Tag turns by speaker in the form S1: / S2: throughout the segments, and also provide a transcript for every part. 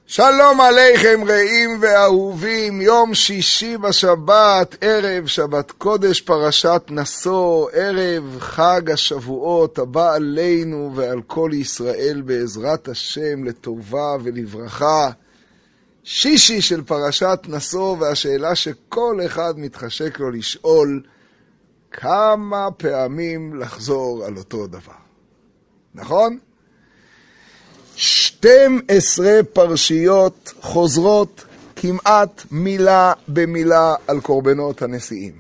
S1: שלום עליכם רעים ואהובים, יום שישי בשבת, ערב שבת קודש פרשת נשוא, ערב חג השבועות הבא עלינו ועל כל ישראל בעזרת השם לטובה ולברכה. שישי של פרשת נשוא, והשאלה שכל אחד מתחשק לו לשאול, כמה פעמים לחזור על אותו דבר, נכון? 12 פרשיות חוזרות כמעט מילה במילה על קורבנות הנשיאים.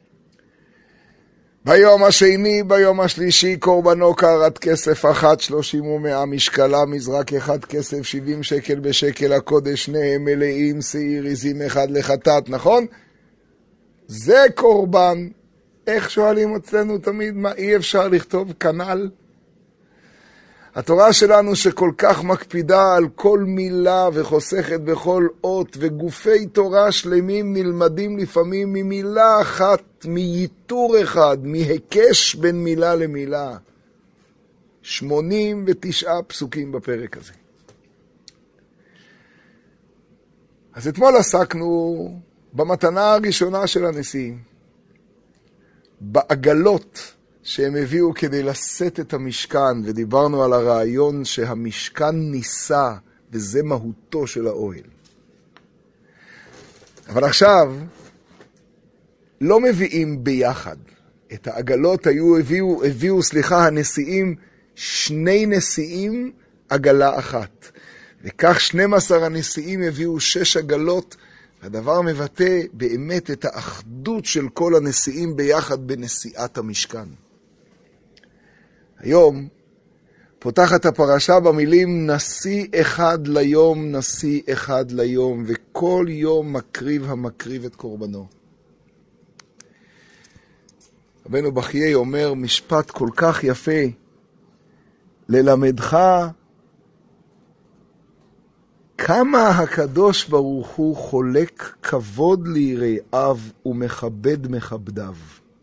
S1: ביום השני, ביום השלישי, קורבנו קערת כסף 1, 30 ו100 משקלה, מזרק 1 כסף 70 שקל בשקל הקודש, שניהם מלאים, שעיר עזים 1 לחטאת, נכון? זה קורבן. איך שואלים אצלנו תמיד, מה אי אפשר לכתוב כנ"ל? התורה שלנו שכל כך מקפידה על כל מילה וחוסכת בכל אות, וגופי תורה שלמים נלמדים לפעמים ממילה אחת, מייתור אחד, מהיקש בין מילה למילה. 89 פסוקים בפרק הזה. אז אתמול עסקנו במתנה הראשונה של הנשיאים, בעגלות שהם הביאו כדי לשאת את המשכן, ודיברנו על הרעיון שהמשכן ניסה, וזה מהותו של האוהל. אבל עכשיו, לא מביאים ביחד. את העגלות הביאו הנשיאים, 2 נשיאים, עגלה אחת. וכך 12 הנשיאים הביאו 6 עגלות, הדבר מבטא באמת את האחדות של כל הנשיאים ביחד בנשיאת המשכן. היום פותחת הפרשה במילים נשיא אחד ליום, נשיא אחד ליום, וכל יום מקריב המקריב את קורבנו. רבנו בחיי אומר משפט כל כך יפה, ללמדך כמה הקדוש ברוך הוא חולק כבוד ליראיו ומכבד מכבדיו.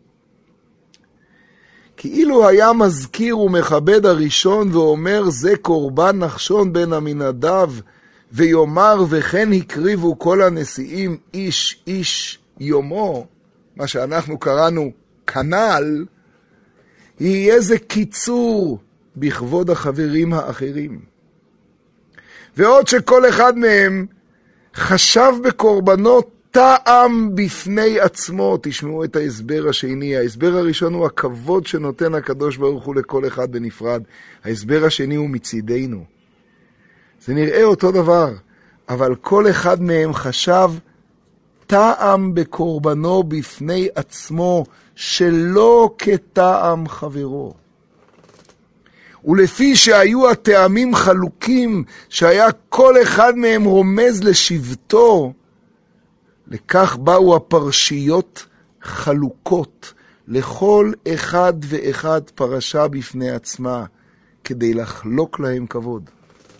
S1: כאילו היה מזכיר ומכבד הראשון ואומר זה קורבן נחשון בן עמינדב, ויאמר וכן הקריבו כל הנשיאים איש איש יומו, מה שאנחנו קראנו כנ"ל, יהיה זה קיצור בכבוד החברים האחרים. ועוד שכל אחד מהם חשב בקורבנות טעם בפני עצמו. תשמעו את ההסבר השני. ההסבר הראשון הוא הכבוד שנותן הקדוש ברוך הוא לכל אחד בנפרד. ההסבר השני הוא מצידנו. זה נראה אותו דבר, אבל כל אחד מהם חשב טעם בקורבנו בפני עצמו, שלא כטעם חברו. ולפי שהיו הטעמים חלוקים, שהיה כל אחד מהם רומז לשבטו, לכך באו הפרשיות חלוקות, לכל אחד ואחד פרשה בפני עצמה, כדי לחלוק להם כבוד.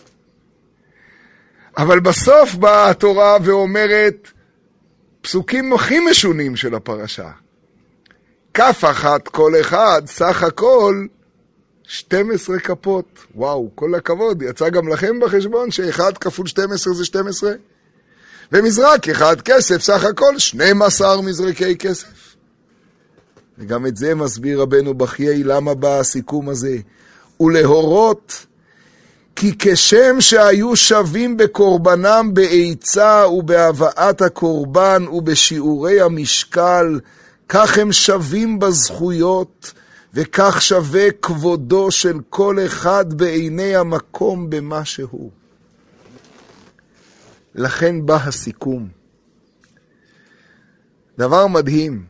S1: אבל בסוף באה התורה ואומרת, פסוקים הכי משונים של הפרשה, כף אחת כל אחד, סך הכל 12 כפות. וואו, כל הכבוד, יצא גם לכם בחשבון ש1 כפול 12 זה 12? ומזרק 1 כסף, סך הכל 12 מזרקי כסף. וגם את זה מסביר רבנו בחיי, למה בא הסיכום הזה? ולהורות, כי כשם שהיו שווים בקורבנם בעיצה ובהבאת הקורבן ובשיעורי המשקל, כך הם שווים בזכויות, וכך שווה כבודו של כל אחד בעיני המקום במה שהוא. לכן בא הסיכום. דבר מדהים.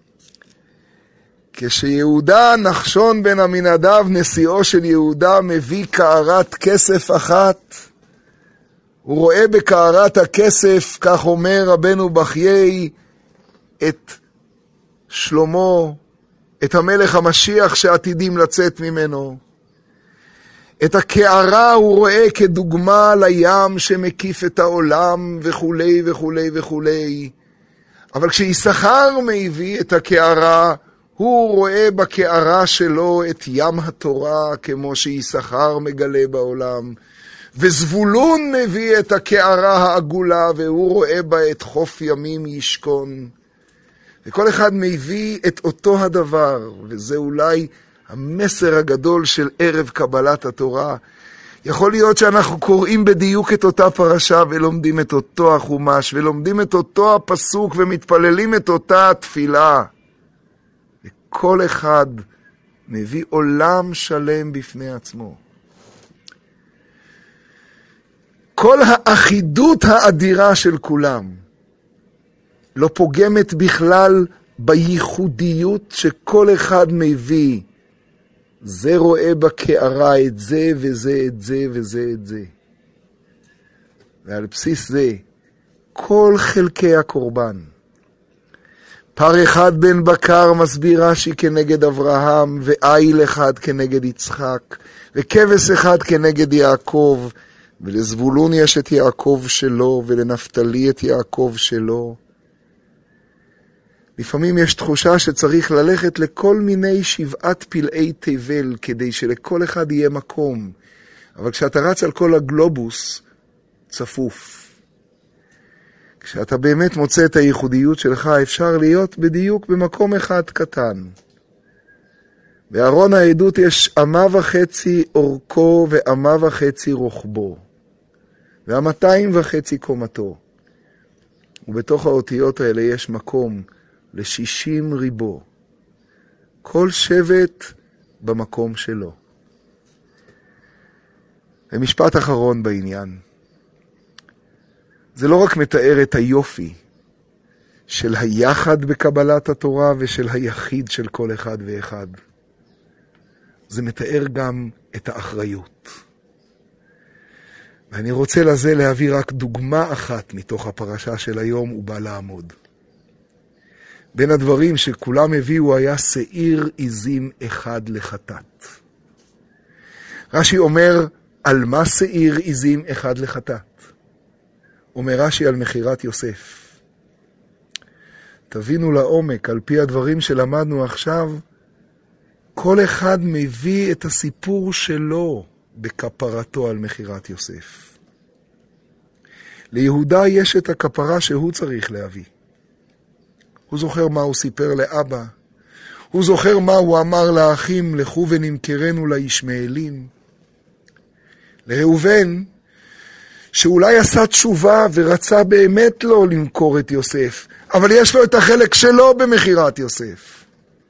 S1: כשיהודה נחשון בן עמינדב, נשיאו של יהודה, מביא קערת כסף אחת, הוא רואה בקערת הכסף, כך אומר רבנו בחיי, את שלמה, את המלך המשיח שעתידים לצאת ממנו. את הקערה הוא רואה כדוגמה לים שמקיף את העולם וכו' וכו' וכו'. אבל כשיששכר מביא את הקערה, הוא רואה בקערה שלו את ים התורה כמו שיששכר מגלה בעולם. וזבולון מביא את הקערה העגולה, והוא רואה בה את חוף ימים ישכון. וכל אחד מביא את אותו הדבר, וזה אולי המסר הגדול של ערב קבלת התורה. יכול להיות שאנחנו קוראים בדיוק את אותה פרשה, ולומדים את אותו החומש, ולומדים את אותו הפסוק, ומתפללים את אותה התפילה. וכל אחד מביא עולם שלם בפני עצמו. כל האחידות האדירה של כולם לא פוגמת בכלל בייחודיות שכל אחד מביא. זה רואה בקערה את זה וזה את זה וזה את זה. ועל בסיס זה כל חלקי הקורבן. פר אחד בן בקר מסביר רש"י כנגד אברהם, ואיל אחד כנגד יצחק, וכבש אחד כנגד יעקב, ולזבולון יש את יעקב שלו, ולנפתלי את יעקב שלו. לפעמים יש תחושה שצריך ללכת לכל מיני 7 פלאי תבל, כדי שלכל אחד יהיה מקום. אבל כשאתה רץ על כל הגלובוס, צפוף. כשאתה באמת מוצא את הייחודיות שלך, אפשר להיות בדיוק במקום אחד קטן. בארון העדות יש 1.5 אורכו ו1.5 רוחבו, ו2.5 קומתו. ובתוך האותיות האלה יש מקום ל60 ריבו. כל שבט במקום שלו. ומשפט אחרון בעניין. זה לא רק מתאר את היופי של היחד בקבלת התורה ושל היחיד של כל אחד ואחד. זה מתאר גם את האחריות. ואני רוצה לזה להביא רק דוגמה אחת מתוך הפרשה של היום ובא לעמוד. בין הדברים שכולם הביאו היה שעיר עזים אחד לחטאת. רש"י אומר, על מה שעיר עזים אחד לחטאת? אומר רש"י על מחירת יוסף. תבינו לעומק, על פי הדברים שלמדנו עכשיו, כל אחד מביא את הסיפור שלו בכפרתו על מחירת יוסף. ליהודה יש את הכפרה שהוא צריך להביא. הוא זוכר מה הוא סיפר לאבא. הוא זוכר מה הוא אמר לאחים, לכו ונמכרנו לישמעאלים. לראובן, שאולי עשה תשובה ורצה באמת לא למכור את יוסף, אבל יש לו את החלק שלו במחירת יוסף.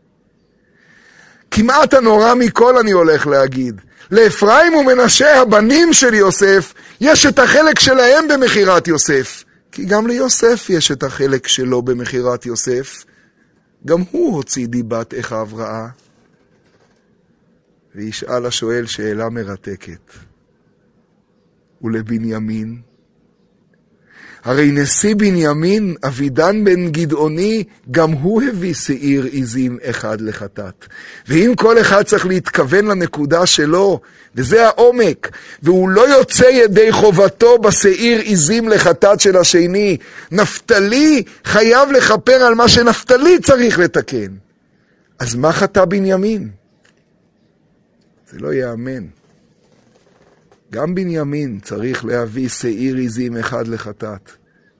S1: כמעט הנורא מכל אני הולך להגיד. לאפרים ומנשה הבנים של יוסף, יש את החלק שלהם במחירת יוסף. כי גם ליוסף יש את החלק שלו במחירת יוסף. גם הוא הוציא דיבת אחיו רעה. וישאל השואל שאלה מרתקת. ולבנימין? הרי נשיא בנימין, אבידן בן גדעוני, גם הוא הביא שעיר עזים אחד לחטאת. ואם כל אחד צריך להתכוון לנקודה שלו, וזה העומק, והוא לא יוצא ידי חובתו בשעיר עזים לחטאת של השני, נפתלי חייב לכפר על מה שנפתלי צריך לתקן. אז מה חטא בנימין? זה לא יאמן. גם בנימין צריך להביא שעיר עזים אחד לחטאת.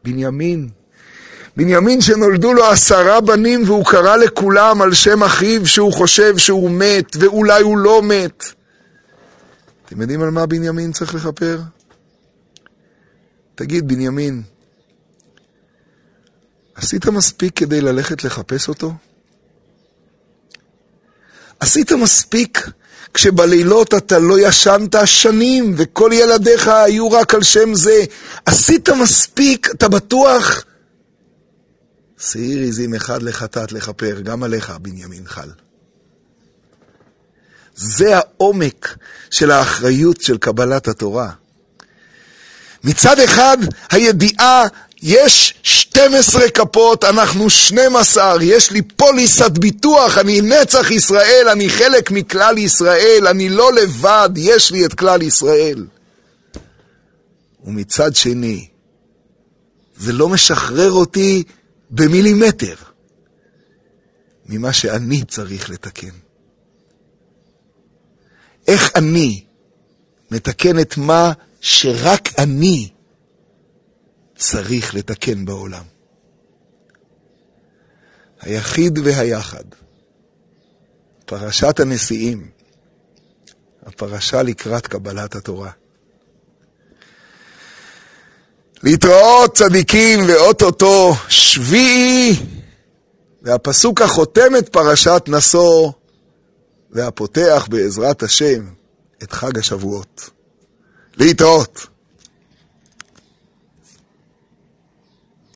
S1: בנימין שנולדו לו 10 בנים והוא קרא לכולם על שם אחיו שהוא חושב שהוא מת ואולי הוא לא מת. אתם יודעים על מה בנימין צריך לכפר? תגיד בנימין, עשית מספיק כדי ללכת לחפש אותו? עשית מספיק כשבלילות אתה לא ישנת שנים, וכל ילדיך היו רק על שם זה. עשית מספיק, אתה בטוח? שעיר עזים אחד לחטאת לכפר, גם עליך בנימין חל. זה העומק של האחריות של קבלת התורה. מצד אחד, הידיעה, יש 12 כפות, אנחנו 12, יש לי פוליסת ביטוח, אני נצח ישראל, אני חלק מכלל ישראל, אני לא לבד, יש לי את כלל ישראל. ומצד שני, זה לא משחרר אותי במילימטר ממה שאני צריך לתקן. איך אני מתקן את מה שרק אני צריך לתקן בעולם. היחיד והיחד. פרשת הנשיאים. הפרשה לקראת קבלת התורה. להתראות צדיקים ואוטוטו שביעי, והפסוק החותם את פרשת נשוא, והפותח בעזרת השם את חג השבועות. להתראות.